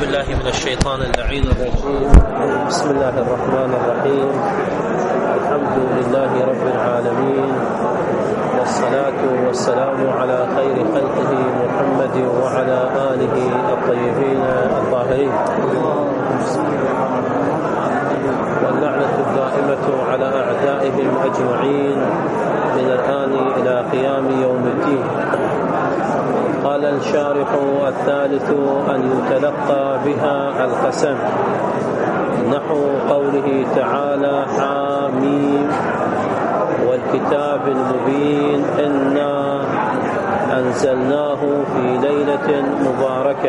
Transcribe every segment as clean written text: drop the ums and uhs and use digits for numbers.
بالله من الشيطان اللعين الرجيم. بسم الله الرحمن الرحيم. الحمد لله رب العالمين، والصلاة والسلام على خير خلقه محمد وعلى آله الطيبين الطاهرين، واللعنة الدائمة على أعدائهم أجمعين من الآن إلى قيام يوم الدين. قال الشارح الثالث أن يتلقى بها القسم، نحو قوله تعالى: حاميم والكتاب المبين إنا أنزلناه في ليلة مباركة.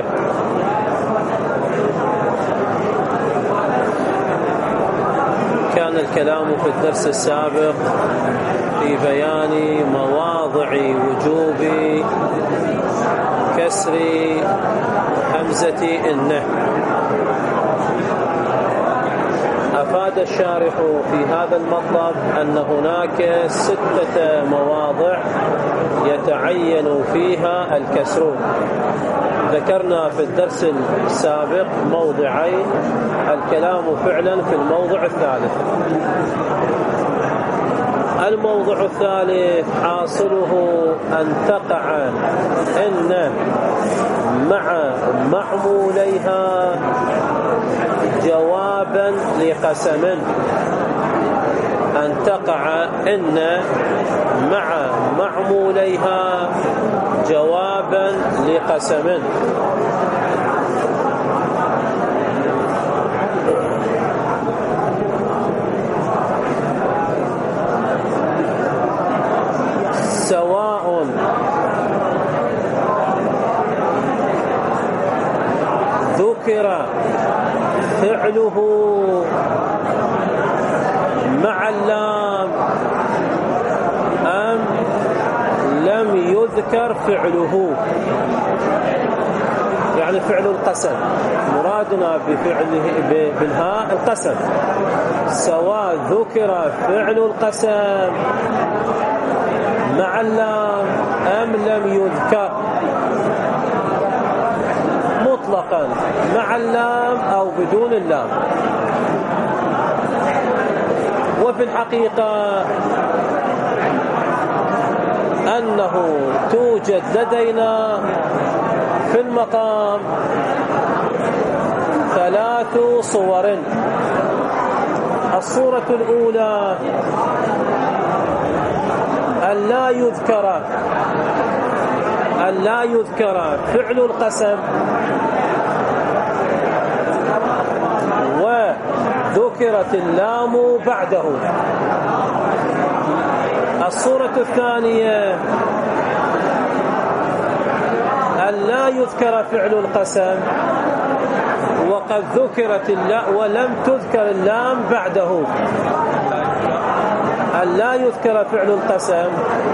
كان الكلام في الدرس السابق في بيان مواضع وجوب كسر همزة النه. أفاد الشارح في هذا المطلب أن هناك 6 مواضع يتعين فيها الكسر. ذكرنا في الدرس السابق موضعين، الكلام فعلا في الموضع الثالث. الموضع الثالث حاصله أن تقع إن مع معموليها جوابا لقسم، أن تقع إن مع معموليها جوابا لقسم. سواء ذكر فعله مع اللام أم لم يذكر فعله، يعني فعل القسم، مرادنا بفعله بالهاء القسم، سواء ذكر فعل القسم مع اللام أم لم يذكر، مطلقا مع اللام أو بدون اللام. وفي الحقيقة أنه توجد لدينا في المقام 3 صور. الصورة الأولى أن لا يذكر فعل القسم وذكرت اللام بعده. الصورة الثانية أن لا يذكر فعل القسم وقد ذكرت اللام ولم تذكر اللام بعده. أن لا يذكر فعل القسم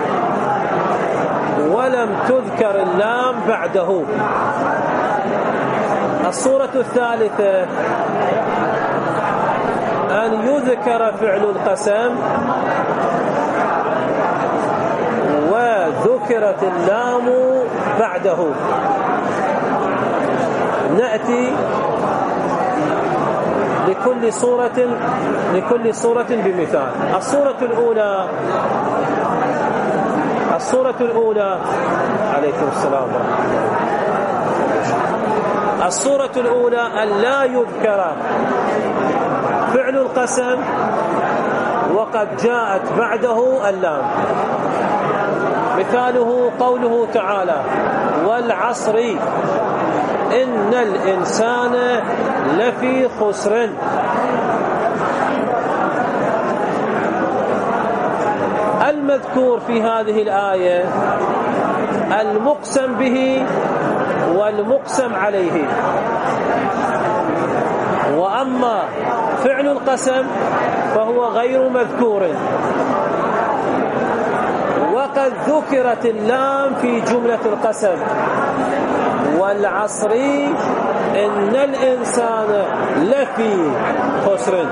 ولم تذكر اللام بعده. الصورة الثالثة أن يذكر فعل القسم وذكرت اللام بعده. نأتي لكل صورة بمثال. الصورة الأولى عليكم السلام. الصورة الأولى أن لا يذكر فعل القسم وقد جاءت بعده اللام. مثاله قوله تعالى: والعصر إن الإنسان لفي خسر. المذكور في هذه الآية المقسم به والمقسم عليه، وأما فعل القسم فهو غير مذكور، وقد ذكرت اللام في جملة القسم: والعصر إن الإنسان لفي خسر.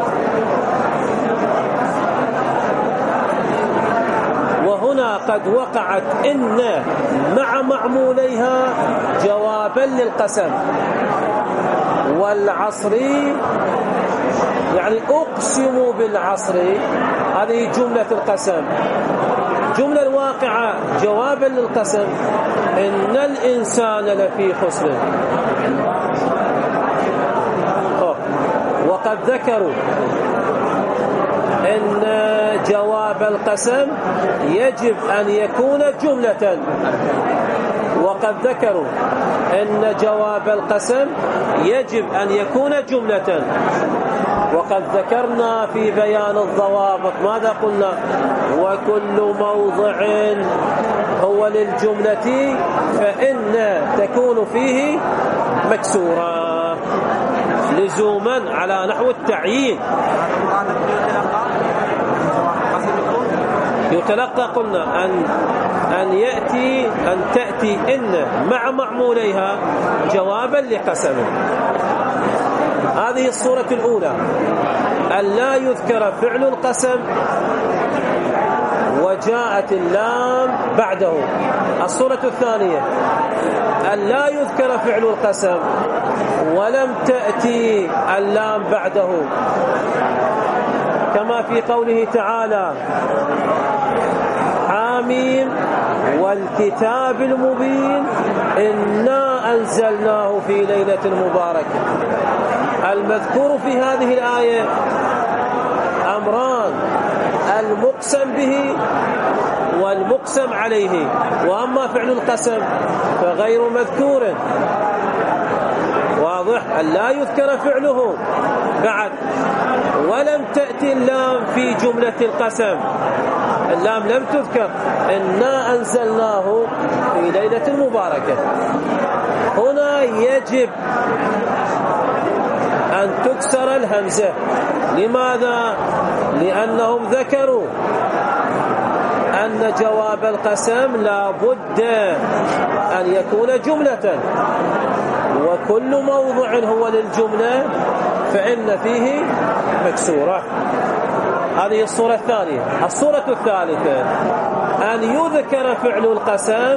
وهنا قد وقعت إن مع معموليها جوابا للقسم، والعصر، يعني أقسم بالعصر، هذه جملة القسم. جملة الواقعة جوابا للقسم: إن الإنسان لفي خسر. وقد ذكروا إن جواب القسم يجب أن يكون جملة. وقد ذكروا إن جواب القسم يجب أن يكون جملة. وقد ذكرنا في بيان الضوابط ماذا قلنا؟ وكل موضع هو للجملة فإن تكون فيه مكسورة لزوما على نحو التعيين. يتلقى قلنا أن تأتي إن مع معموليها جوابا لقسمه. هذه الصورة الأولى، أن لا يذكر فعل القسم وجاءت اللام بعده. الصورة الثانية، أن لا يذكر فعل القسم ولم تأتي اللام بعده، كما في قوله تعالى: حاميم والكتاب المبين إنا أنزلناه في ليلة مباركة. المذكور في هذه الآية أمران: المقسم به والمقسم عليه، وأما فعل القسم فغير مذكور. واضح؟ أن لا يذكر فعله بعد، ولم تأتي اللام في جملة القسم، اللام لم تذكر. إنا أنزلناه في ليلة مباركة. هنا يجب أن تكسر الهمزة. لماذا؟ لأنهم ذكروا أن جواب القسم لا بد أن يكون جملة، وكل موضع هو للجملة فإن فيه مكسورة. هذه الصورة الثانية. الصورة الثالثة، أن يذكر فعل القسم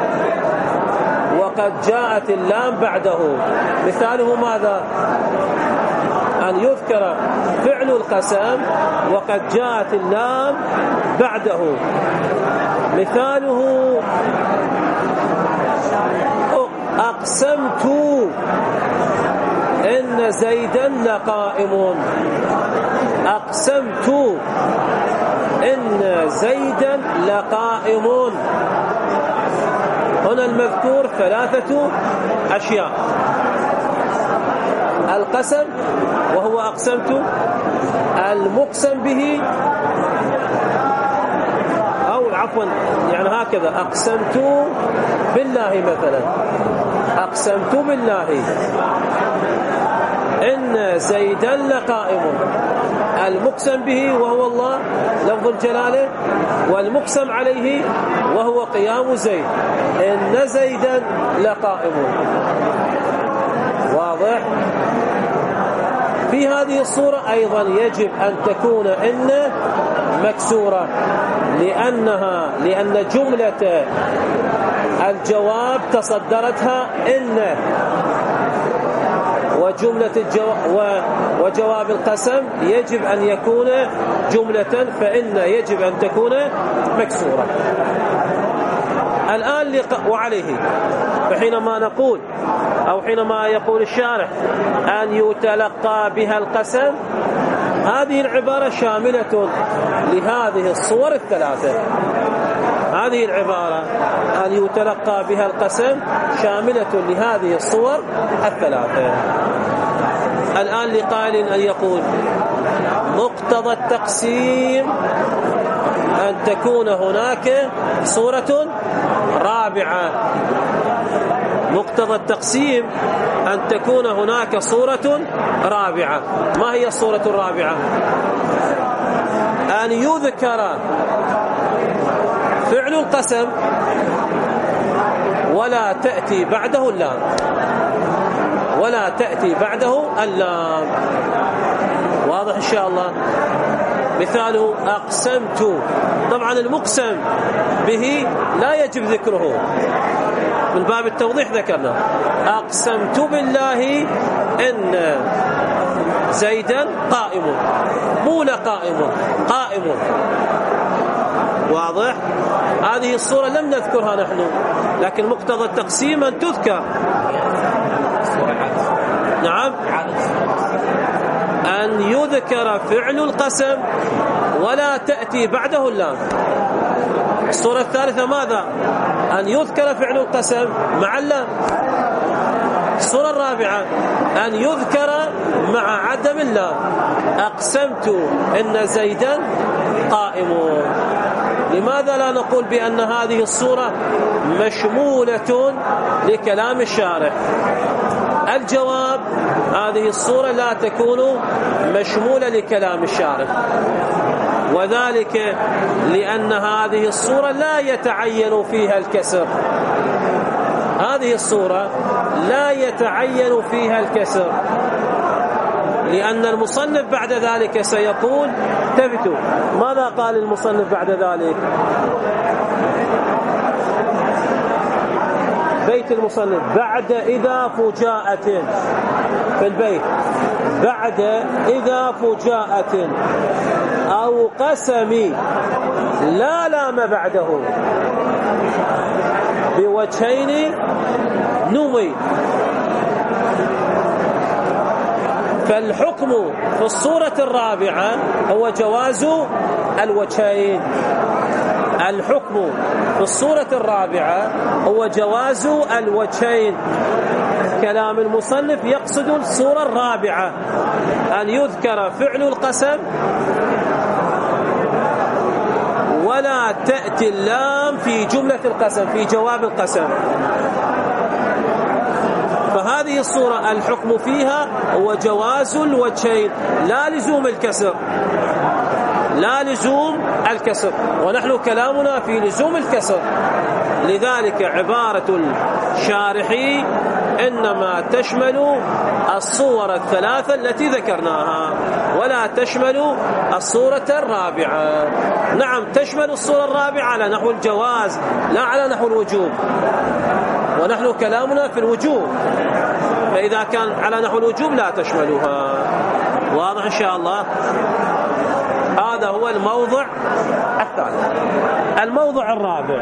وقد جاءت اللام بعده. مثاله ماذا؟ أن يذكر فعل القسم وقد جاءت اللام بعده. مثاله: أقسمت إن زيدا لقائم. أقسمت إن زيدا لقائم. هنا المذكور ثلاثة أشياء: القسم وهو أقسمت، المقسم به، أو عفوا يعني هكذا: أقسمت بالله مثلا، أقسمت بالله إن زيدا لقائم. المقسم به وهو الله لفظ الجلالة، والمقسم عليه وهو قيام زيد، إن زيدا لقائم. واضح؟ في هذه الصورة أيضا يجب أن تكون إن مكسورة، لأن جملة الجواب تصدرتها إن، وجواب القسم يجب أن يكون جملة فإن يجب أن تكون مكسورة. الآن وعليه، فحينما نقول أو حينما يقول الشارح أن يتلقى بها القسم، هذه العبارة شاملة لهذه الصور الثلاثة. هذه العبارة أن يتلقى بها القسم شاملة لهذه الصور الثلاثة. الآن لقائل أن يقول: مقتضى التقسيم أن تكون هناك صورة رابعة. مقتضى التقسيم أن تكون هناك صورة رابعة. ما هي الصورة الرابعة؟ أن يذكر فعل القسم ولا تأتي بعده اللام، ولا تأتي بعده اللام. واضح إن شاء الله؟ مثاله: أقسمت. طبعا المقسم به لا يجب ذكره، من باب التوضيح ذكرنا أقسمت بالله إن زيدا قائم، مو لا قائم. واضح؟ هذه الصورة لم نذكرها نحن، لكن مقتضى التقسيم أن تذكر. نعم، أن يذكر فعل القسم ولا تأتي بعده اللام. الصورة الثالثة ماذا؟ أن يذكر فعل القسم مع اللام. الصورة الرابعة أن يذكر مع عدم اللام. أقسمت إن زيدا قائم. لماذا لا نقول بأن هذه الصورة مشمولة لكلام الشارع؟ الجواب: هذه الصورة لا تكون مشمولة لكلام الشارع، وذلك لأن هذه الصورة لا يتعين فيها الكسر. هذه الصورة لا يتعين فيها الكسر، لأن المصنف بعد ذلك سيقول. انتبهوا ماذا قال المصنف بعد ذلك؟ بيت المصنف بعد إذا فجاءة في البيت، بعد إذا فجاءة أو قسم لا لام بعده بوجهين نمي. فالحكم في الصورة الرابعة هو جواز الوجهين. الحكم في الصورة الرابعة هو جواز الوجهين. كلام المصنف يقصد الصورة الرابعة، أن يذكر فعل القسم ولا تأتي اللام في جملة القسم، في جواب القسم. فهذه الصورة الحكم فيها هو جواز الوجهين، لا لزوم الكسر، لا لزوم الكسر، ونحن كلامنا في لزوم الكسر. لذلك عبارة الشارحي إنما تشمل الصور الثلاثة التي ذكرناها ولا تشمل الصورة الرابعة. نعم، تشمل الصورة الرابعة على نحو الجواز لا على نحو الوجوب، ونحن كلامنا في الوجوب، فإذا كان على نحو الوجوب لا تشملها. واضح إن شاء الله؟ هذا هو الموضع الثالث. الموضع الرابع،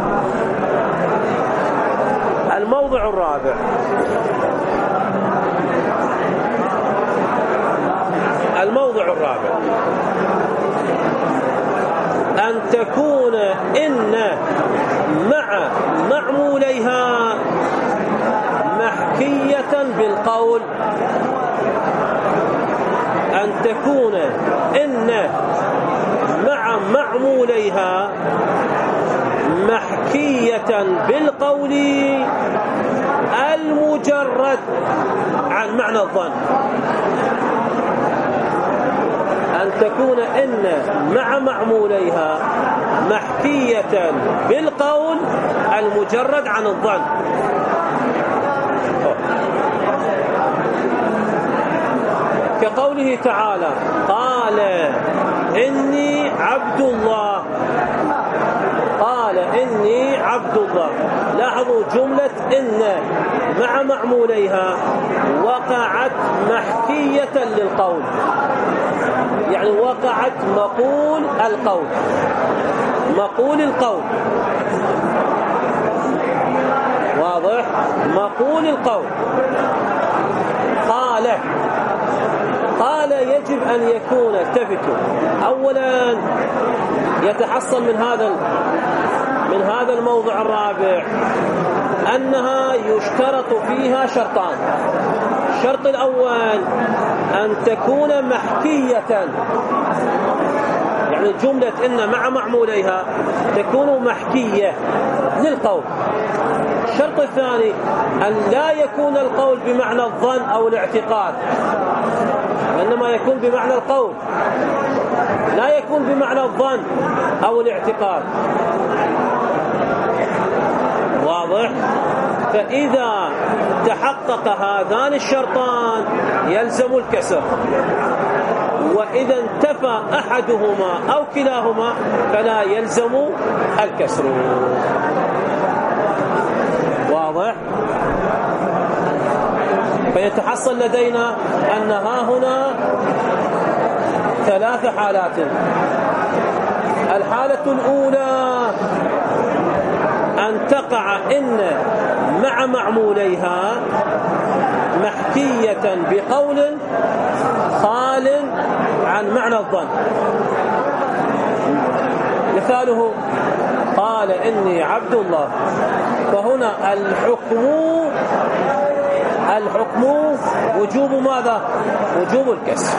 الموضع الرابع الموضع الرابع أن تكون إن مع معموليها محكية بالقول. أن تكون إن مع معموليها محكية بالقول المجرد عن معنى الظن. أن تكون إن مع معموليها محكية بالقول المجرد عن الظن. كقوله تعالى: قال إني عبد الله. قال إني عبد الله. لاحظوا جملة إن مع معموليها وقعت محكية للقول، يعني وقعت مقول القول، مقول القول. واضح؟ مقول القول. قال يجب أن يكون، التفتوا، أولا يتحصل من هذا الموضع الرابع أنها يشترط فيها شرطان. الشرط الأول أن تكون محكية، يعني جملة إن مع معموليها تكون محكية للقول. الشرط الثاني أن لا يكون القول بمعنى الظن أو الاعتقاد، وإنما يكون بمعنى القول، لا يكون بمعنى الظن أو الاعتقاد. واضح؟ فإذا تحقق هذان الشرطان يلزم الكسر، وإذا انتفى أحدهما أو كلاهما فلا يلزم الكسر. واضح؟ فيتحصل لدينا أن ها هنا 3 حالات. الحالة الأولى أن تقع إن مع معموليها محكية بقول خال عن معنى الظن. مثاله قال إني عبد الله، فهنا الحكم وجوب ماذا؟ وجوب الكسر.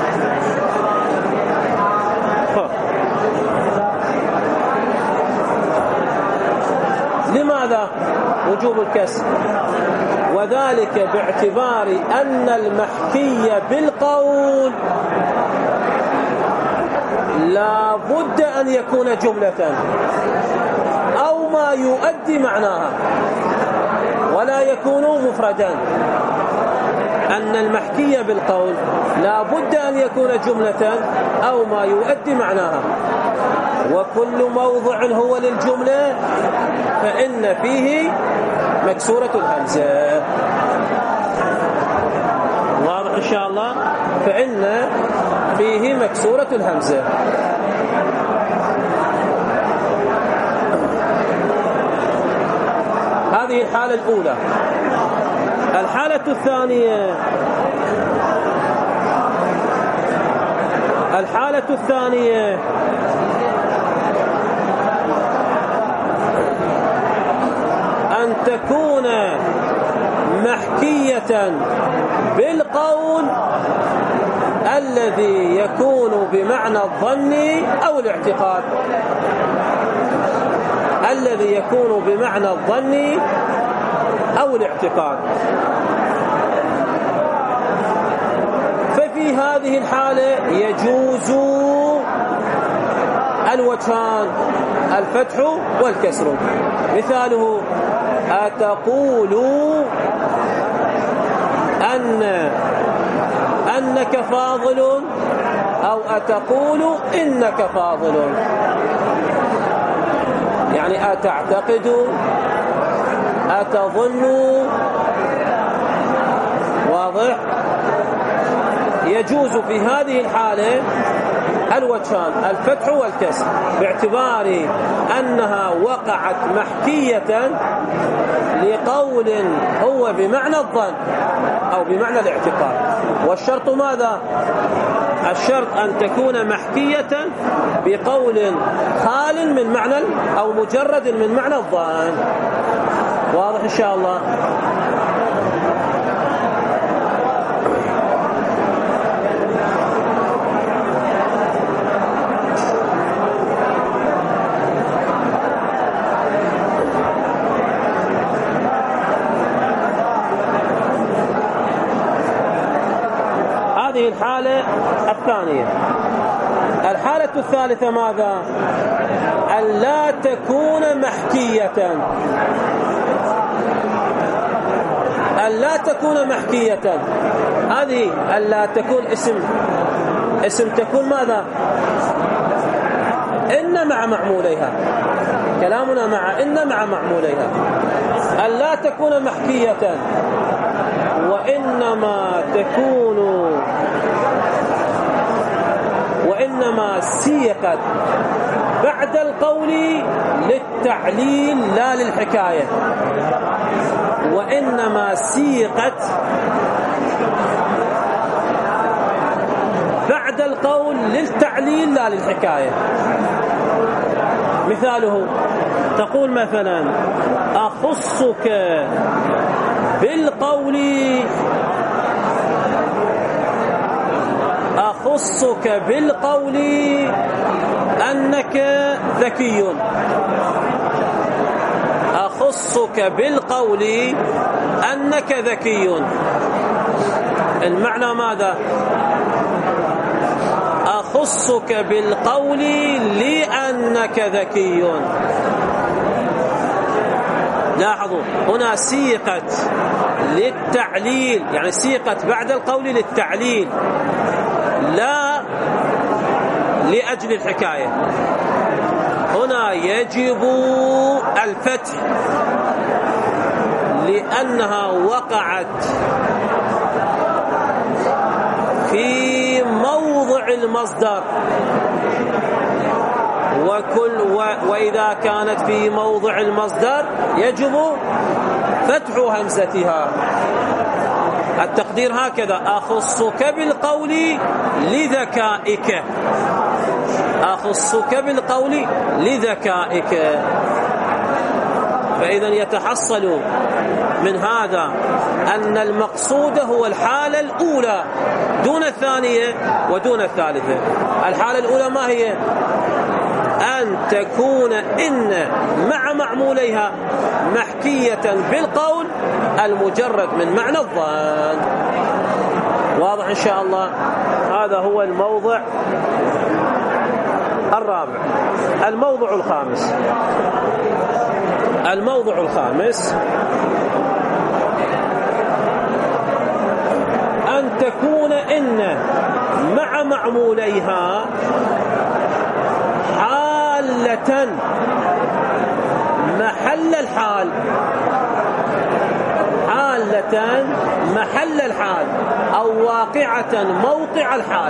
لماذا وجوب الكسر؟ وذلك باعتبار أن المحكي بالقول لا بد أن يكون جملة أو ما يؤدي معناها ولا يكون مفردا. أن المحكي بالقول لا بد أن يكون جملة أو ما يؤدي معناها، وكل موضع هو للجملة فإن فيه مكسورة الهمزة. واضح إن شاء الله؟ فإن فيه مكسورة الهمزة. هذه الحالة الأولى. الحالة الثانية أن تكون محكية بالقول الذي يكون بمعنى الظن أو الاعتقاد. الذي يكون بمعنى الظن أو الاعتقاد. ففي هذه الحالة يجوز الوجهان الفتح والكسر. مثاله أتقول أنك فاضل أو أتقول إنك فاضل، يعني أتعتقد، أتظن. واضح؟ يجوز في هذه الحالة الوجهان الفتح والكسر باعتبار أنها وقعت محكية لقول هو بمعنى الظن أو بمعنى الاعتقاد. والشرط ماذا؟ الشرط أن تكون محكية بقول خال من معنى أو مجرد من معنى الظن. واضح إن شاء الله؟ هذه الحالة الثانية. الحالة الثالثة ماذا؟ ألا تكون محكية. ألا تكون محكية، هذه ألا تكون اسم تكون ماذا؟ إن مع معموليها. كلامنا مع إن مع معموليها. ألا تكون محكية وإنما سيقت بعد القول للتعليل لا للحكاية. وإنما سيقت بعد القول للتعليل لا للحكاية. مثاله تقول مثلا أخصك بالقول أنك ذكي. أخصك بالقول أنك ذكي. المعنى ماذا؟ أخصك بالقول لأنك ذكي. لاحظوا هنا سيقت للتعليل، يعني سيقت بعد القول للتعليل لا لأجل الحكاية. هنا يجب الفتح لأنها وقعت المصدر، وإذا كانت في موضع المصدر يجب فتح همزتها. التقدير هكذا: أخصك بالقول لذكائك، أخصك بالقول لذكائك. فإذا يتحصل من هذا أن المقصود هو الحالة الأولى دون الثانية ودون الثالثة. الحالة الأولى ما هي؟ أن تكون إن مع معموليها محكية بالقول المجرد من معنى الظن. واضح إن شاء الله؟ هذا هو الموضع الرابع. الموضع الخامس، الموضع الخامس أن تكون إن مع معموليها حالة محل الحال، حالة محل الحال، أو واقعة موقع الحال،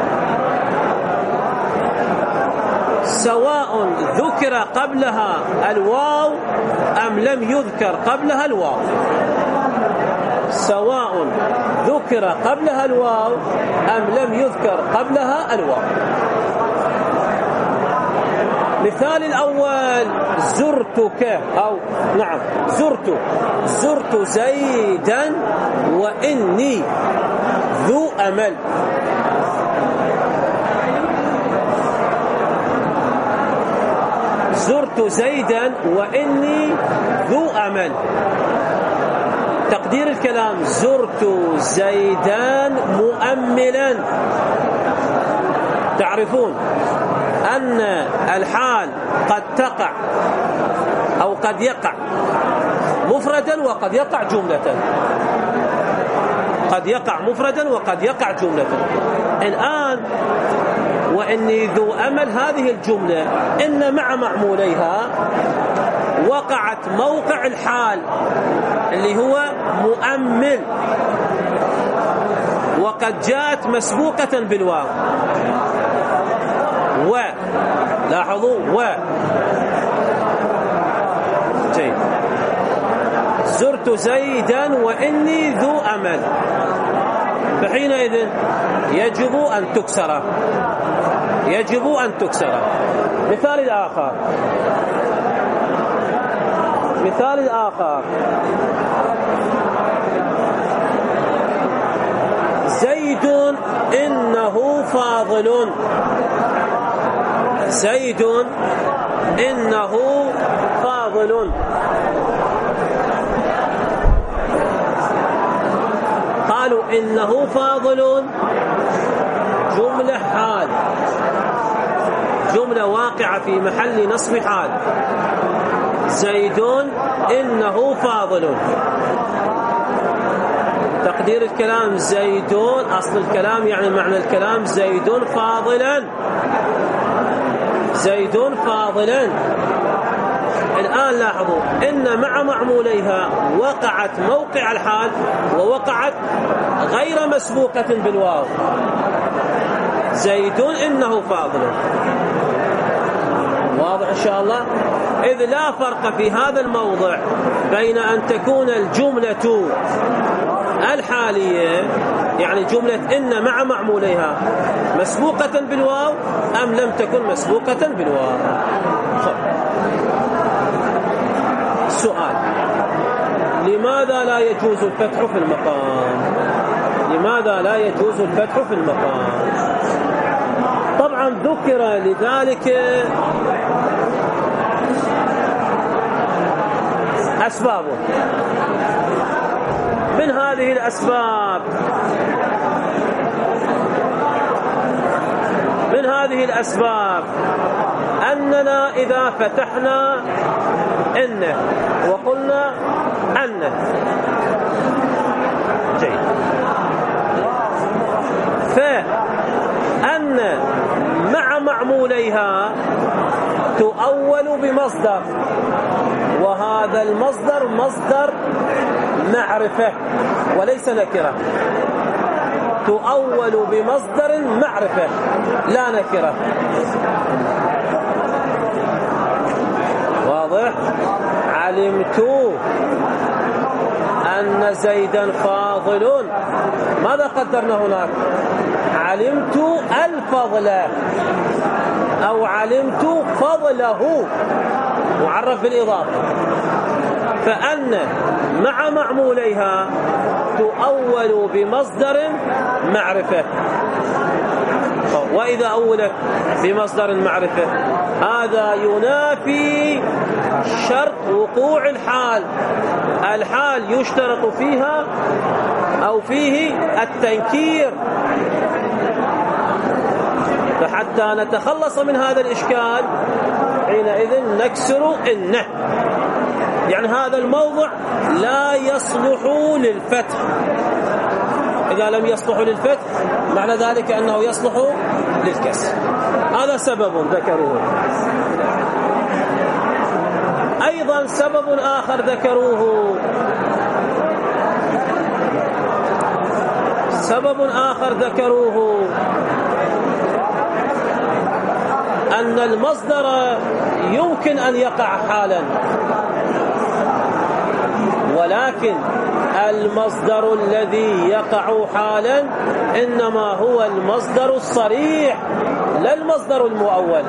سواء ذكر قبلها الواو أم لم يذكر قبلها الواو، سواء ذكر قبلها الواو أم لم يذكر قبلها الواو. مثال الأول: زرتك، أو نعم زرت زيدا وإني ذو أمل. زرت زيدا وإني ذو أمل. تقدير الكلام: زرت زيدا مؤملا. تعرفون أن الحال قد تقع أو قد يقع مفردا وقد يقع جملة، قد يقع مفردا وقد يقع جملة. الآن وإني ذو أمل، هذه الجملة إن مع معموليها وقعت موقع الحال اللي هو مؤمل، وقد جاءت مسبوقة بالواو. لاحظوا جيد. زرت زيدا وإني ذو أمل، فحينئذ يجب أن تكسر، يجب أن تكسر. مثال الآخر، مثال الآخر: زيد إنه فاضل، زيد إنه فاضل. قالوا إنه فاضل جملة حال، جملة واقعة في محل نصب حال. زيد إنه فاضل. تقدير الكلام: زيدون، أصل الكلام يعني معنى الكلام زيد فاضلا، زيد فاضلا. الآن لاحظوا إن مع معموليها وقعت موقع الحال ووقعت غير مسبوقة بالواو. زيد إنه فاضل. واضح إن شاء الله؟ إذ لا فرق في هذا الموضع بين أن تكون الجملة الحالية، يعني جملة إن مع معموليها، مسبوقة بالواو أم لم تكن مسبوقة بالواو. السؤال: لماذا لا يجوز الفتح في المقام؟ لماذا لا يجوز الفتح في المقام؟ طبعا ذكر لذلك أسباب. من هذه الأسباب، من هذه الأسباب أننا إذا فتحنا إن وقلنا أن، جيد، فأن مع معموليها تؤول بمصدر، وهذا المصدر مصدر معرفة وليس نكرة. تؤول بمصدر معرفة لا نكرة. واضح؟ علمت أن زيدا فاضل، ماذا قدرنا هناك؟ علمت الفضل أو علمت فضله، معرف بالإضافة. فأن مع معموليها تؤول بمصدر معرفة. وإذا أولت بمصدر معرفة هذا ينافي شرط وقوع الحال. الحال يشترط فيها أو فيه التنكير. فحتى نتخلص من هذا الإشكال حينئذ نكسر إنه، يعني هذا الموضع لا يصلح للفتح. إذا لم يصلح للفتح معنى ذلك أنه يصلح للكسر. هذا سبب ذكروه. أيضا سبب آخر ذكروه، أن المصدر يمكن أن يقع حالا، ولكن المصدر الذي يقع حالا إنما هو المصدر الصريح لا المصدر المؤول.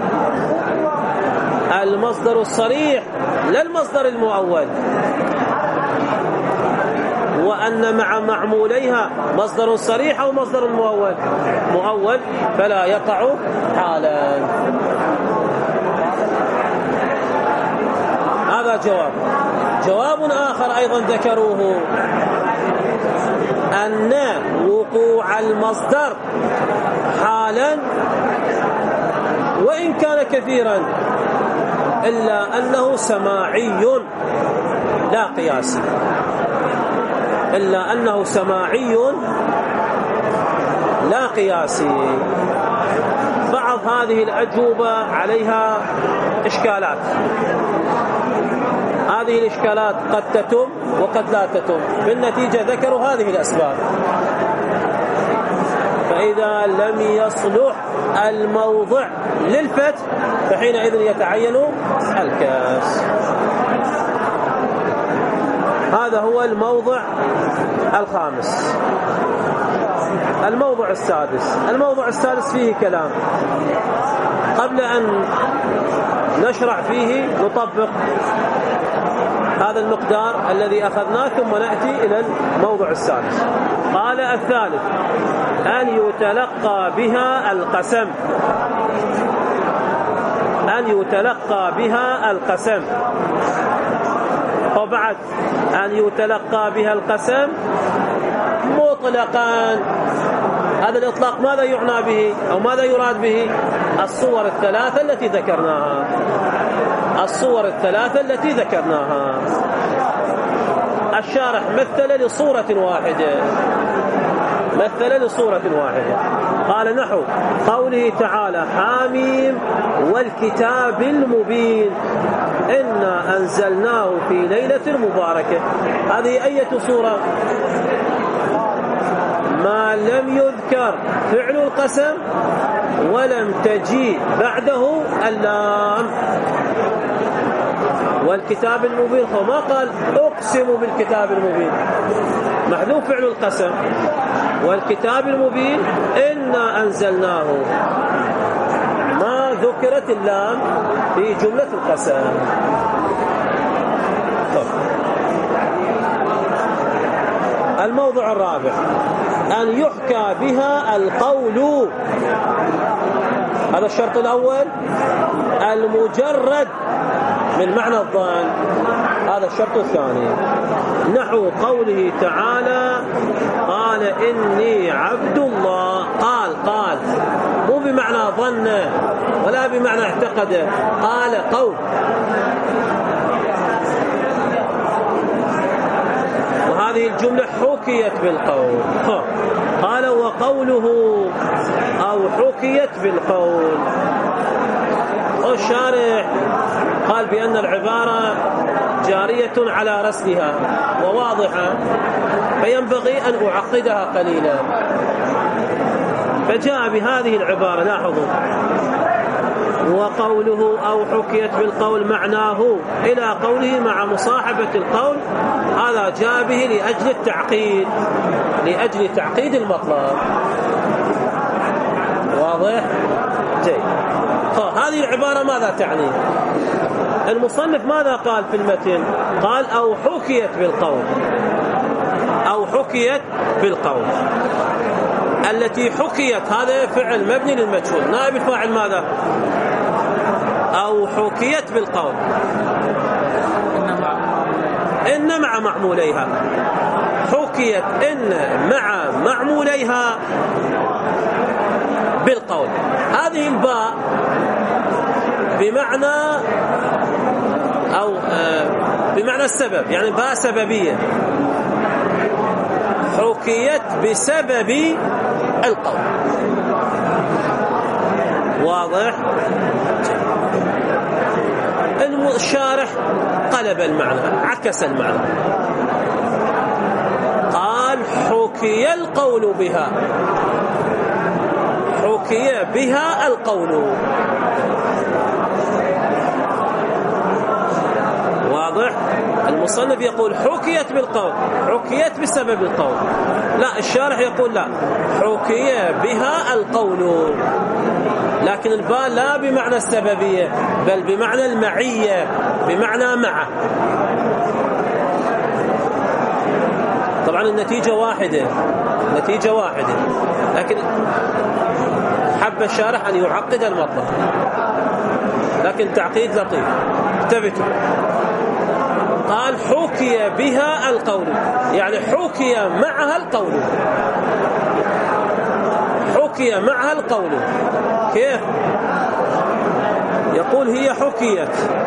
المصدر الصريح لا المصدر المؤول. وأن مع معموليها مصدر صريح أو مصدر مؤول فلا يقع حالا. هذا جواب آخر أيضا ذكروه، أن وقوع المصدر حالا وإن كان كثيرا إلا أنه سماعي لا قياسي. إلا أنه سماعي لا قياسي. بعض هذه الأجوبة عليها إشكالات. هذه الإشكالات قد تتم وقد لا تتم. بالنتيجة ذكروا هذه الأسباب. فإذا لم يصلح الموضع للفتح فحينئذ يتعين الكاس. هذا هو الموضع الخامس. الموضع السادس فيه كلام. قبل أن نشرع فيه نطبق هذا المقدار الذي أخذناه ثم نأتي إلى الموضع السادس. قال الثالث أن يتلقى بها القسم. وبعد أن يتلقى بها القسم مطلقا. هذا الإطلاق ماذا يعنى به أو ماذا يراد به؟ الصور الثلاثة التي ذكرناها. الشارح مثل لصورة واحدة. قال نحو قوله تعالى حاميم والكتاب المبين إنا أنزلناه في ليلة مباركة. هذه أية صورة؟ ما لم يذكر فعل القسم ولم تجي بعده اللام. والكتاب المبين فما قال أقسم بالكتاب المبين، محذوف فعل القسم. والكتاب المبين إنا أنزلناه، ما ذكرت اللام في جملة القسم. الموضع الرابع أن يحكى بها القول. هذا الشرط الأول المجرد من معنى الظن. هذا الشرط الثاني نحو قوله تعالى قال إني عبد الله. قال مو بمعنى ظن ولا بمعنى اعتقد، قال قول. وهذه الجملة حكيت بالقول. قال وقوله أو حكيت بالقول. الشارح قال بأن العبارة جارية على رسلها وواضحة، فينبغي أن أعقدها قليلا، فجاء بهذه العبارة. لاحظوا: وقوله أو حكيت بالقول معناه إلى قوله مع مصاحبة القول، هذا جاء به لأجل تعقيد المطلب. واضح؟ جيد. هذه العبارة ماذا تعني؟ المصنف ماذا قال في المتن؟ قال أو حكيت بالقول، أو حكيت بالقول. التي حكيت هذا فعل مبني للمجهول، نائب الفاعل ماذا؟ أو حكيت بالقول، إن مع معموليها. حكيت إن مع معموليها بالقول. هذه الباء بمعنى أو بمعنى السبب، يعني باء سببية، حكيت بسبب القول. واضح؟ الشارح قلب المعنى، عكس المعنى، قال حكي القول بها، حكي بها القول. واضح؟ المصنف يقول حكيت بالقول، حكيت بسبب القول. لا، الشارح يقول لا، حكي بها القول، لكن الباء لا بمعنى السببية بل بمعنى المعية، بمعنى معه. طبعا النتيجة واحدة، نتيجة واحدة، لكن حب الشارح أن يعقد المطلب، لكن تعقيد لطيف. انتبهوا، قال حكي بها القول، يعني حكي معها القول، حكي معها القول. كيف؟ يقول هي حكيت،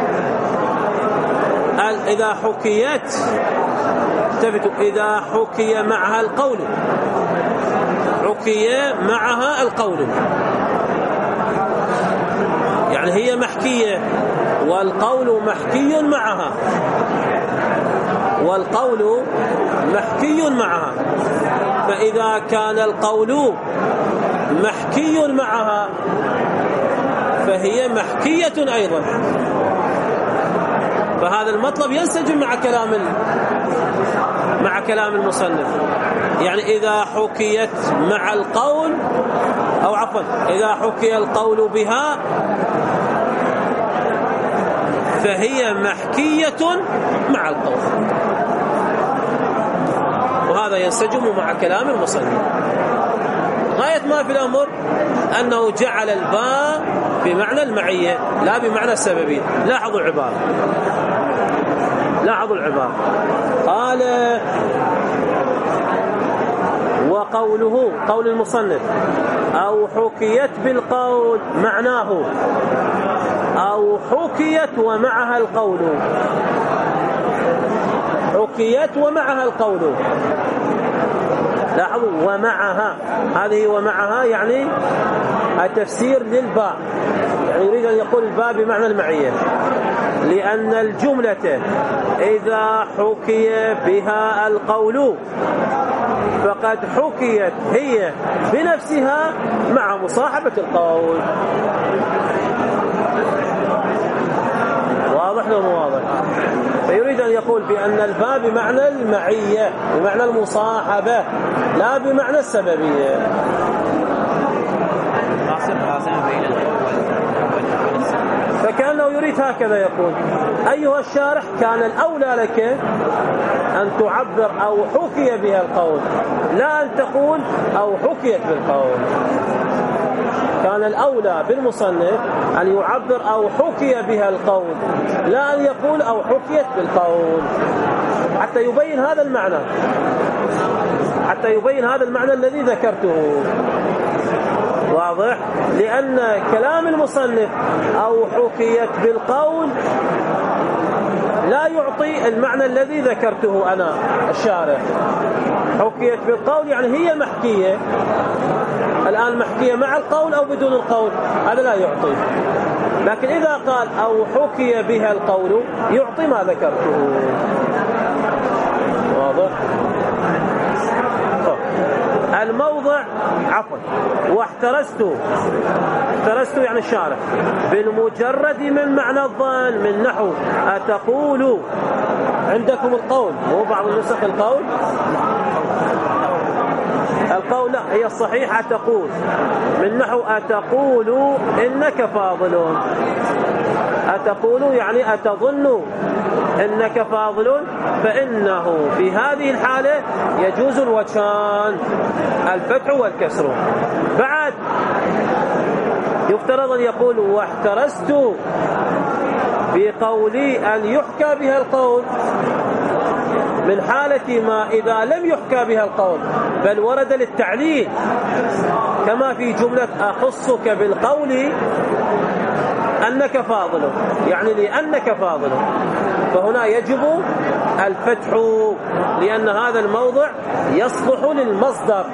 إذا حكيت، انتبهوا، إذا حكي معها القول، حكي معها القول، يعني هي محكية والقول محكي معها، والقول محكي معها. فإذا كان القول محكي معها فهي محكية أيضا، فهذا المطلب ينسجم مع كلام المصنف. يعني إذا حكيت مع القول، أو عفوا إذا حكي القول بها فهي محكية مع القول، وهذا ينسجم مع كلام المصنف. غاية ما في الأمر أنه جعل الباء بمعنى المعية لا بمعنى السببية. لاحظوا العبارة، لاحظوا العبارة. قال وقوله، قول المصنف، أو حكيت بالقول معناه أو حكيت ومعها القول، حكيت ومعها القول. لاحظوا ومعها، هذه ومعها يعني التفسير للباء، يعني يريد أن يقول الباء بمعنى المعية، لأن الجملة إذا حكي بها القول فقد حكيت هي بنفسها مع مصاحبة القول. واضح ولا مو واضح؟ فيريد أن يقول بأن الباء بمعنى المعية، بمعنى المصاحبة، لا بمعنى السببية. فكأنه يريد هكذا يقول: أيها الشارح، كان الأولى لك أن تعبر أو حكي بها القول، لا أن تقول أو حكيت بالقول. كان الأولى بالمصنف أن يعبر أو حكي بها القول، لا أن يقول أو حكيت بالقول، حتى يبين هذا المعنى، حتى يبين هذا المعنى الذي ذكرته. واضح؟ لأن كلام المصنف أو حكيت بالقول لا يعطي المعنى الذي ذكرته أنا الشارح. حكيت بالقول يعني هي محكية، الآن محكية مع القول أو بدون القول، هذا لا يعطي. لكن إذا قال أو حكي بها القول يعطي ما ذكرته. واضح؟ الموضع واحترزت يعني الشارع بالمجرد من معنى الظن، من نحو أتقول. عندكم القول، مو بعض النسخ القول لا، هي الصحيحة تقول، من نحو أتقول إنك فاضل. أتقول يعني أتظن إنك فاضل، فإنه في هذه الحالة يجوز الوجهان، الفتح والكسر. بعد يفترض أن يقول واحترزت بقولي أن يحكى بها القول، من حالة ما إذا لم يحكى بها القول بل ورد للتعليل، كما في جملة أخصك بالقول أنك فاضل، يعني لأنك فاضل، فهنا يجب الفتح، لأن هذا الموضع يصلح للمصدر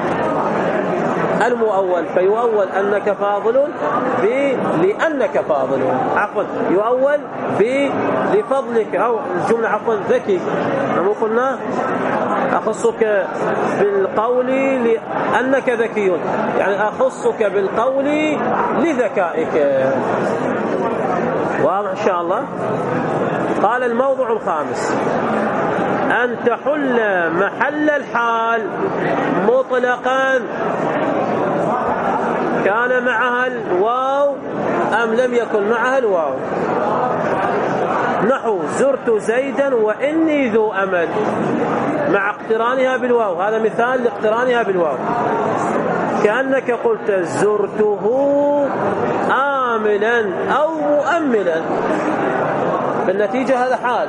المؤول، فيؤول أنك فاضل لأنك فاضل، عفوا يؤول لفضلك، أو الجملة عفوا ذكي، نحن قلنا أخصك بالقول لأنك ذكي، يعني أخصك بالقول لذكائك. واضح إن شاء الله. قال الموضع الخامس أن تحل محل الحال مطلقا، كان معها الواو أم لم يكن معها الواو. نحو زرت زيدا وإني ذو أمل، مع اقترانها بالواو، هذا مثال لاقترانها بالواو، كأنك قلت زرته آملا أو مؤملا، بالنتيجة هذا حال،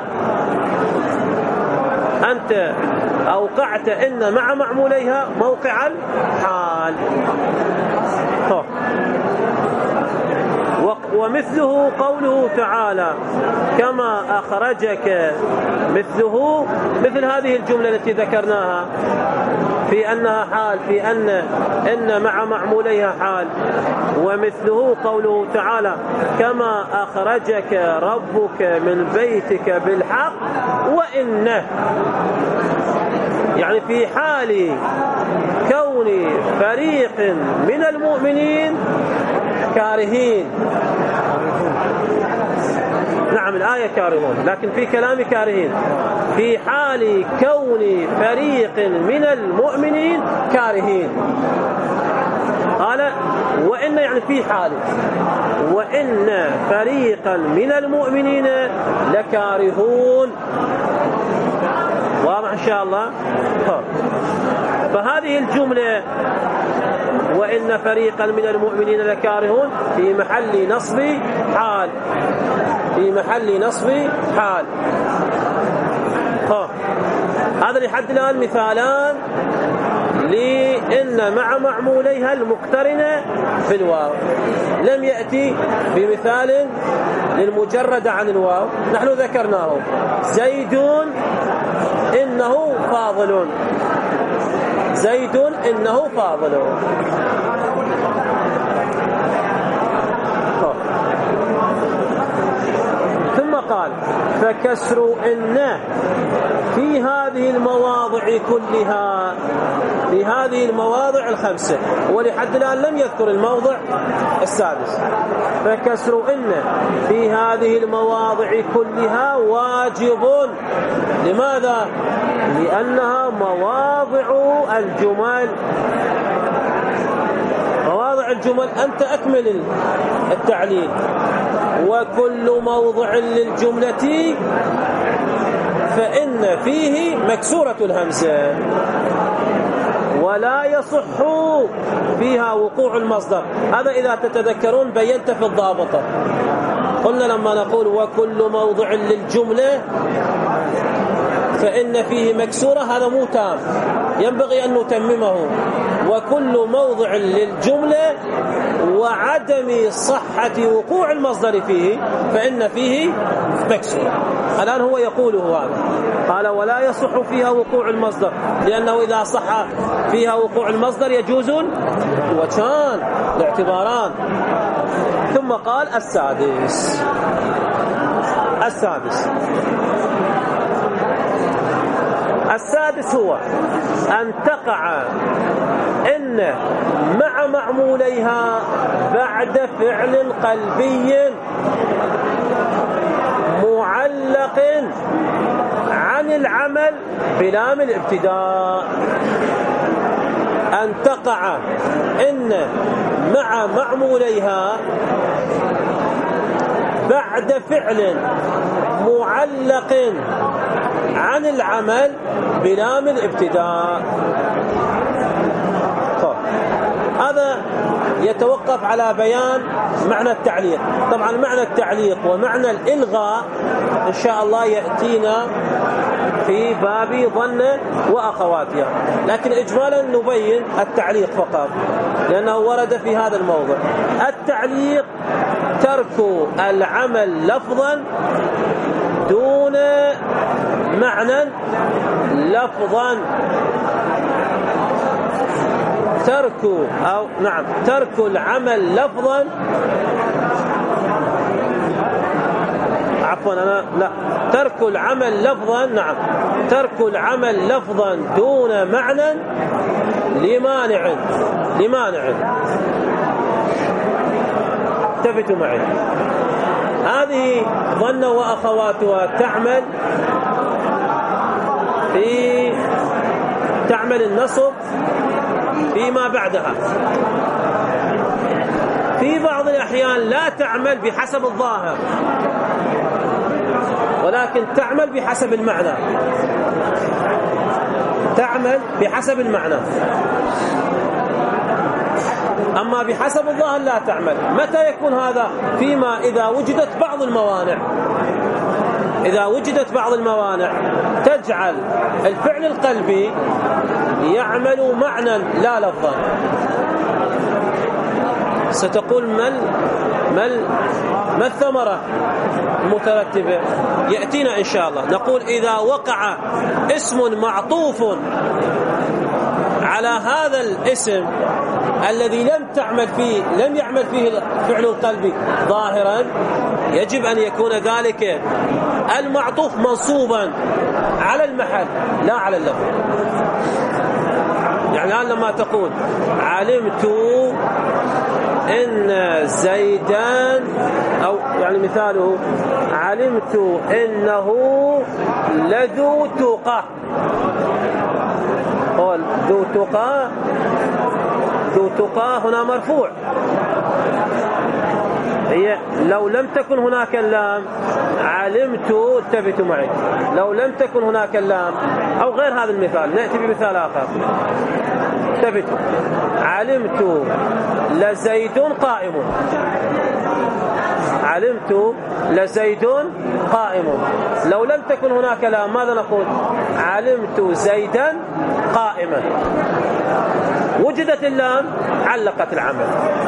أنت أوقعت إن مع معموليها موقع الحال. ومثله قوله تعالى كما أخرجك، مثله مثل هذه الجملة التي ذكرناها في أنها حال، في إن مع معموليها حال. ومثله قوله تعالى كما أخرجك ربك من بيتك بالحق وإنه، يعني في حال كون فريق من المؤمنين كارهين. نعم الآية كارهون، لكن في كلام كارهين، في حال كون فريق من المؤمنين كارهين. قال وإن يعني في حال، وإن فريقا من المؤمنين لكارهون. واضح إن شاء الله. فهذه الجملة وإن فريقا من المؤمنين لكارهون في محل نصب حال، في محل نصب حال. هذا لحد الآن مثالان لإن مع معموليها المقترنة في الواو، لم يأتي بمثال للمجرد عن الواو. نحن ذكرناه زيد إنه فاضل، زيد إنه فاضل. ثم قال فكسر إن في هذه المواضع كلها، في هذه المواضع الخمسة، ولحد الآن لم يذكر الموضع السادس. فكسر إن في هذه المواضع كلها واجب. لماذا؟ لأنها مواضع الجمل، مواضع الجمل. أنت أكمل التعليل. وكل موضع للجملة فإن فيه مكسورة الهمزة ولا يصح فيها وقوع المصدر. هذا إذا تتذكرون بينت في الضابطة، قلنا لما نقول وكل موضع للجملة فإن فيه مكسورة، هذا مو تام، ينبغي أن نتممه. وكل موضع للجملة وعدم صحة وقوع المصدر فيه فإن فيه مكسور. الآن هو يقوله هذا، قال ولا يصح فيها وقوع المصدر، لأنه إذا صح فيها وقوع المصدر يجوز وجهان الاعتباران. ثم قال السادس هو أن تقع إن مع معموليها بعد فعل قلبي معلق عن العمل بلام الابتداء. أن تقع إن مع معموليها بعد فعل معلق عن العمل بلام الابتداء. هذا يتوقف على بيان معنى التعليق. طبعا معنى التعليق ومعنى الإلغاء إن شاء الله يأتينا في باب ظن وأخواتها، لكن إجمالا نبين التعليق فقط لأنه ورد في هذا الموضع. التعليق ترك العمل لفظا دون معنى لفظا، ترك العمل لفظا، ترك العمل لفظا، ترك العمل لفظا دون معنى لمانع. التفتوا معي، هذه ظن وأخواتها تعمل النصب فيما بعدها. في بعض الأحيان لا تعمل بحسب الظاهر ولكن تعمل بحسب المعنى، أما بحسب الظاهر لا تعمل. متى يكون هذا؟ فيما إذا وجدت بعض الموانع تجعل الفعل القلبي يعمل معنى لا لفظا. ستقول ما الثمرة المترتبة؟ يأتينا إن شاء الله. نقول إذا وقع اسم معطوف على هذا الاسم الذي لم يعمل فيه فعل القلب ظاهرا، يجب أن يكون ذلك المعطوف منصوبا على المحل لا على اللفظ. يعني الآن لما تقول علمت إن زيدان، أو يعني مثاله علمت إنه لذو تقى، قال ذو تقى هنا مرفوع. هي لو لم تكن هناك اللام علمت، التفتوا معي، لو لم تكن هناك اللام أو غير هذا المثال، نأتي بمثال آخر. التفتوا، علمت لزيد قائم، علمت لزيد قائم. لو لم تكن هناك لام ماذا نقول؟ علمت زيدا قائما. وجدت اللام علقت العمل.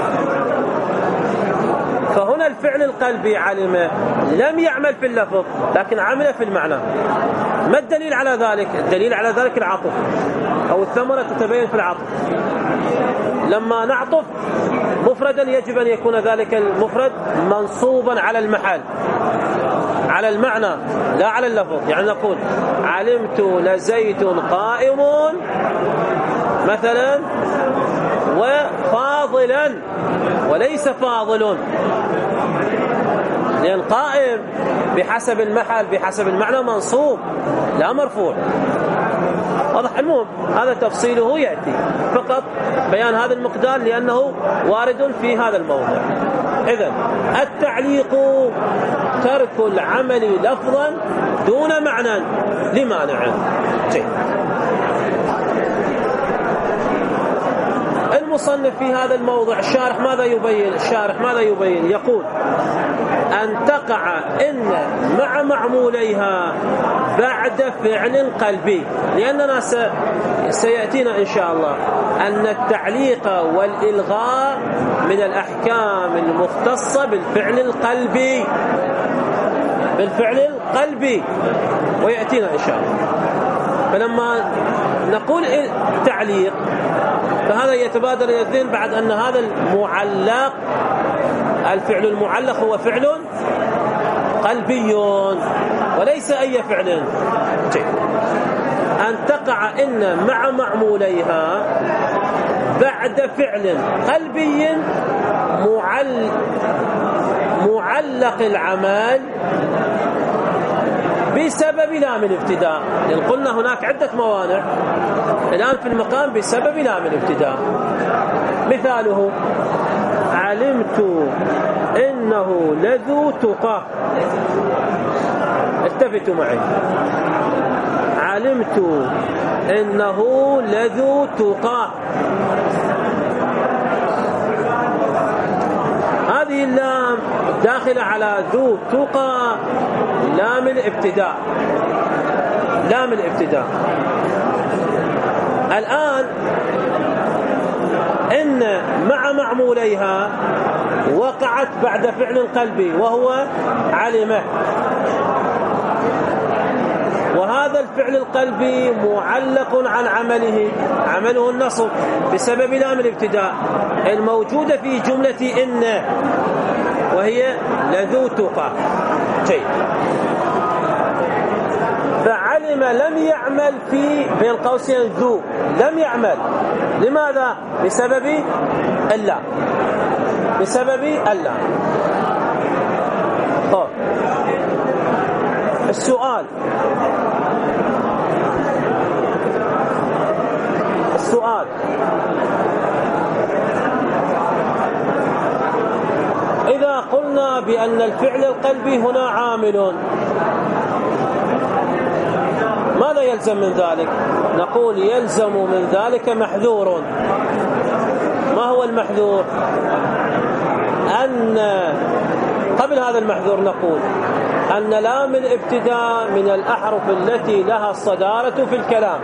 فهنا الفعل القلبي علم لم يعمل في اللفظ لكن عمل في المعنى. ما الدليل على ذلك؟ الدليل على ذلك العطف، أو الثمرة تتبين في العطف. لما نعطف مفردا يجب أن يكون ذلك المفرد منصوبا على المحل، على المعنى لا على اللفظ. يعني نقول علمت لزيد قائم مثلا وفاضلا وليس فاضل، لأن قائم بحسب المحل بحسب المعنى منصوب لا مرفوع. واضح؟ المهم هذا تفصيله يأتي، فقط بيان هذا المقدار لأنه وارد في هذا الموضع. إذن التعليق ترك العمل لفظا دون معنى لمانع. المصنف في هذا الموضع الشارح ماذا يبين؟ يقول أن تقع إن مع معموليها بعد فعل قلبي، لأننا سيأتينا إن شاء الله أن التعليق والإلغاء من الأحكام المختصة بالفعل القلبي ويأتينا إن شاء الله. فلما نقول تعليق فهذا يتبادر إلى الذهن بعد أن هذا المعلق، الفعل المعلق هو فعل قلبي وليس أي فعل. أن تقع إن مع معموليها بعد فعل قلبي معلق العمل بسبب لام الابتداء، لأن قلنا هناك عدة موانع الآن في المقام بسبب لام الابتداء. مثاله علمت إنه لذو تقى، التفتوا معي، علمت إنه لذو تقى، هذه اللام داخلة على ذو تقى لام الابتداء. الآن إن مع معموليها وقعت بعد فعل قلبي وهو علمه، وهذا الفعل القلبي معلق عن عمله النصب بسبب لام الابتداء الموجودة في جملة إن وهي لذو تقى. فعلم لم يعمل في بين قوسين ذو، لم يعمل، لماذا؟ بسبب اللام. طيب السؤال إذا قلنا بأن الفعل القلبي هنا عامل ماذا يلزم من ذلك؟ نقول يلزم من ذلك محذور. ما هو المحذور؟ أن قبل هذا المحذور نقول أن لام الابتداء من الأحرف التي لها الصدارة في الكلام،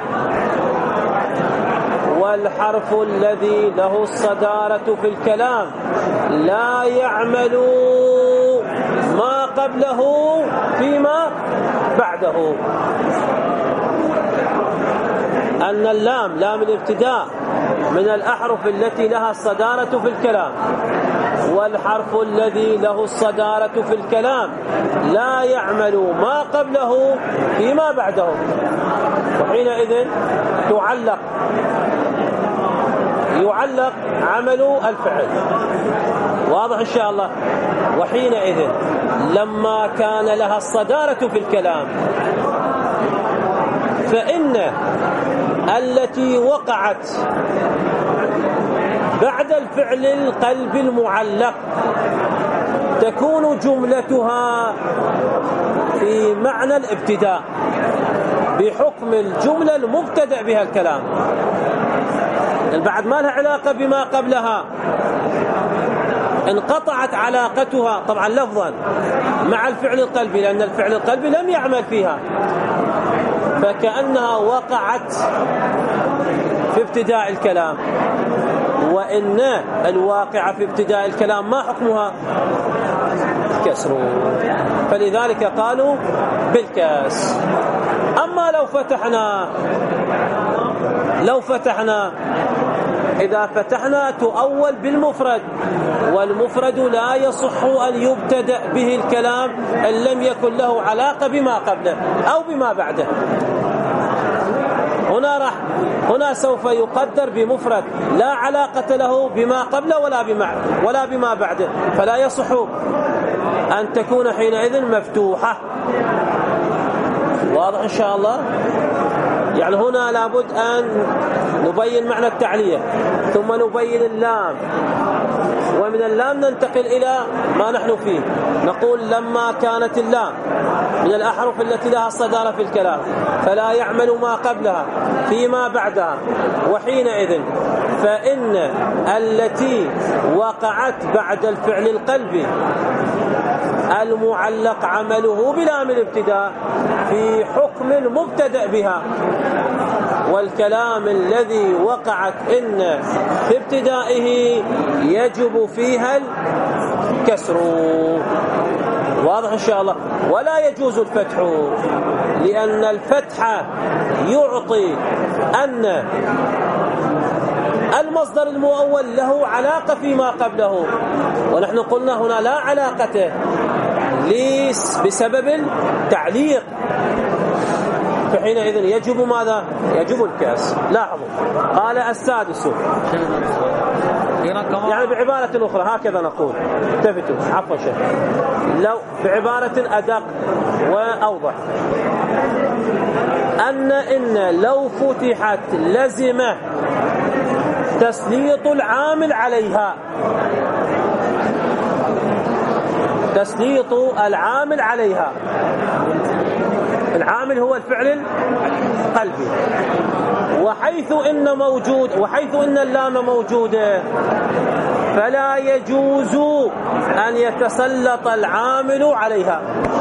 والحرف الذي له الصدارة في الكلام لا يعمل ما قبله فيما بعده. أن لام الابتداء من الأحرف التي لها الصدارة في الكلام، والحرف الذي له الصدارة في الكلام لا يعمل ما قبله فيما بعده، وحينئذ يعلق عمل الفعل. واضح إن شاء الله؟ وحينئذ لما كان لها الصدارة في الكلام فإن التي وقعت بعد الفعل القلب المعلق تكون جملتها في معنى الابتداء بحكم الجملة المبتدأ بها الكلام، بعد ما لها علاقة بما قبلها، انقطعت علاقتها طبعا لفظا مع الفعل القلبي لأن الفعل القلبي لم يعمل فيها، فكأنها وقعت في ابتداء الكلام. وإن الواقع في ابتداء الكلام ما حكمها؟ كسر، فلذلك قالوا بالكسر. أما لو فتحنا إذا فتحنا تؤول بالمفرد، والمفرد لا يصح أن يبتدأ به الكلام إن لم يكن له علاقة بما قبله أو بما بعده. هنا سوف يقدر بمفرد لا علاقة له بما قبله ولا بما بعده، فلا يصح أن تكون حينئذ مفتوحة. واضح إن شاء الله؟ يعني هنا لابد أن نبين معنى التعلية ثم نبين اللام، ومن اللام ننتقل إلى ما نحن فيه. نقول لما كانت اللام من الأحرف التي لها الصدارة في الكلام فلا يعمل ما قبلها فيما بعدها، وحينئذ فإن التي وقعت بعد الفعل القلبي المعلق عمله بلام الابتداء في حكم المبتدأ بها، والكلام الذي وقعت إن في ابتدائه يجب فيها الكسر. واضح إن شاء الله. ولا يجوز الفتح، لأن الفتح يعطي أن المصدر المؤول له علاقة فيما قبله، ونحن قلنا هنا لا علاقة بسبب التعليق، فحينئذ يجب ماذا؟ يجب الكسر. لاحظوا قال السادس، يعني بعبارة أخرى هكذا نقول، التفتوا عفوا شيخ، لو بعبارة أدق وأوضح، إن لو فتحت لزم تسليط العامل عليها، تسليط العامل عليها. العامل هو الفعل القلبي، وحيث إن اللام موجودة فلا يجوز أن يتسلط العامل عليها.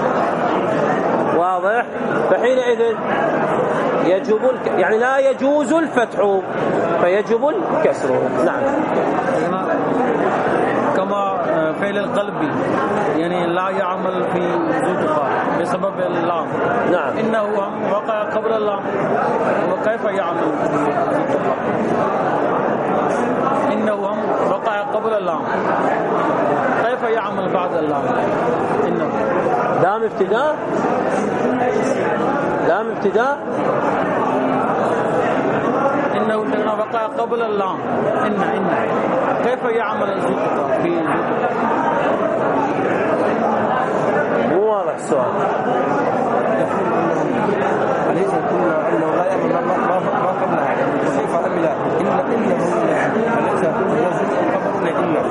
واضح؟ فحينئذ يجب يعني لا يجوز الفتح فيجب الكسر. نعم. كما فعل القلبي يعني لا يعمل في وجودها بسبب اللام. نعم. إنه وقع قبل اللام، وكيف يعمل في وجودها؟ إنه وقع قبل اللام، كيف يعمل بعد اللام؟ إنه لام ابتداء، لام ابتداء، إنه وقع قبل اللام. إن كيف يعمل الزوجة في مو واضح السؤال. أليس كنا أنه لا يعمل ما قبلها كيف عمل إنه أليس يزيد خبر لإنه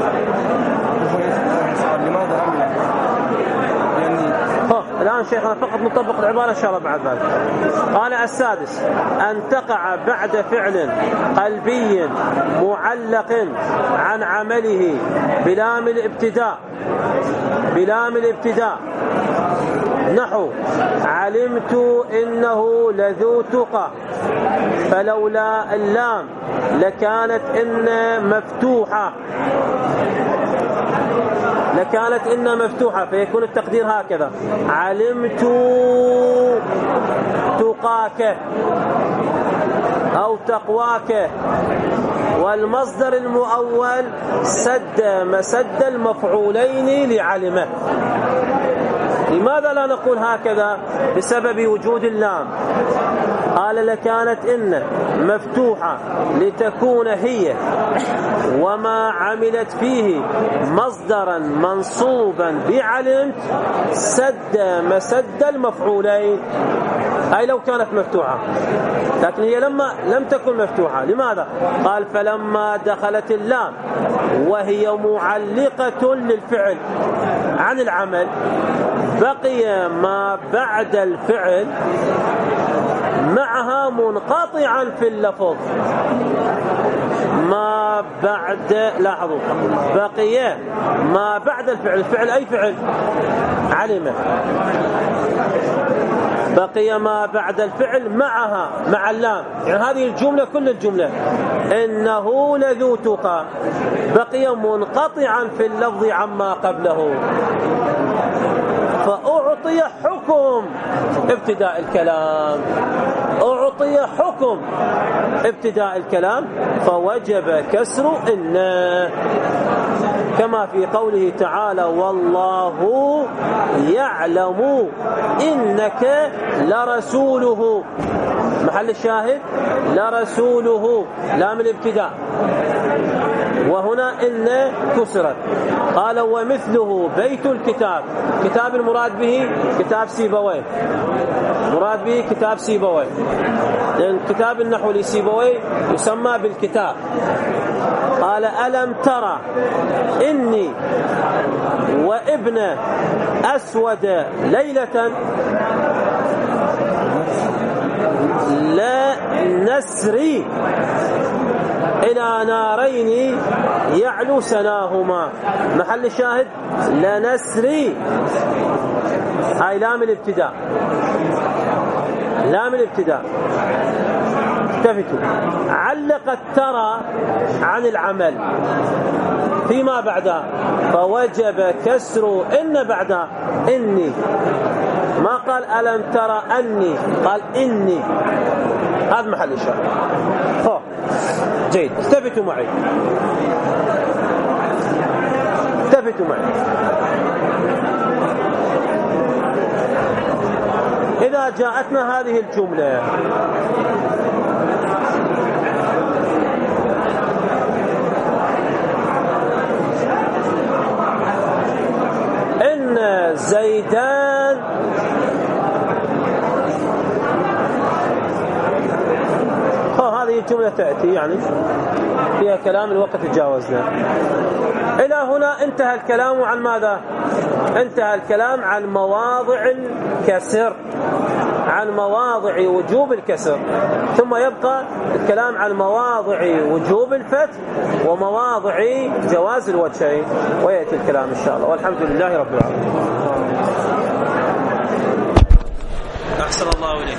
لماذا عمل يعني الآن شيخنا فقط نطبق العبارة إن شاء الله بعد ذلك. قال السادس أن تقع بعد فعل قلبي معلق عن عمله بلام الابتداء، بلام الابتداء، نحو علمت إنه لذو تقى، فلولا اللام لكانت إن مفتوحة، لكانت إن مفتوحة، فيكون التقدير هكذا: علمت تقاك أو تقواك، والمصدر المؤول سد مسد المفعولين لعلمه. لماذا لا نقول هكذا؟ بسبب وجود اللام. قال لكانت إن مفتوحة لتكون هي وما عملت فيه مصدرا منصوبا بعلمت سد مسد المفعولين، أي لو كانت مفتوحة، لكن هي لم تكن مفتوحة. لماذا؟ قال فلما دخلت اللام وهي معلقة للفعل عن العمل بقي ما بعد الفعل معها منقطعا في اللفظ. ما بعد، لاحظوا، بقي ما بعد الفعل، الفعل أي فعل؟ علم. بقي ما بعد الفعل معها، مع اللام، يعني هذه الجملة كل الجملة إنه لذو تقى بقي منقطعا في اللفظ عما قبله، فأعطي حكم ابتداء الكلام، أعطي حكم ابتداء الكلام فوجب كسر إن، كما في قوله تعالى والله يعلم إنك لرسوله، محل الشاهد لرسوله لام الابتداء، وهنا إن كسرت. قال ومثله بيت الكتاب، كتاب المراد به كتاب سيبويه، مراد به كتاب سيبويه، لأن كتاب النحو لسيبويه يسمى بالكتاب. قال ألم ترى إني وابن أسود ليلة لا نسري إلى نارين يعلو سناهما. محل الشاهد لنسري، هاي لام الابتداء، لام الابتداء. التفتوا، علقت ترى عن العمل فيما بعدها، فوجب كسر إن بعدها إني. ما قال ألم ترى أني، قال إني. هذا محل الشاهد. جيد، التفتوا معي، التفتوا معي. إذا جاءتنا هذه الجملة إن زيدان هذه الجملة تأتي يعني فيها كلام، الوقت تجاوزنا. إلى هنا انتهى الكلام عن ماذا؟ انتهى الكلام عن مواضع الكسر، عن مواضع وجوب الكسر، ثم يبقى الكلام عن مواضع وجوب الفتح ومواضع جواز الوجهين، ويأتي الكلام إن شاء الله. والحمد لله رب العالمين. أحسن الله إليك.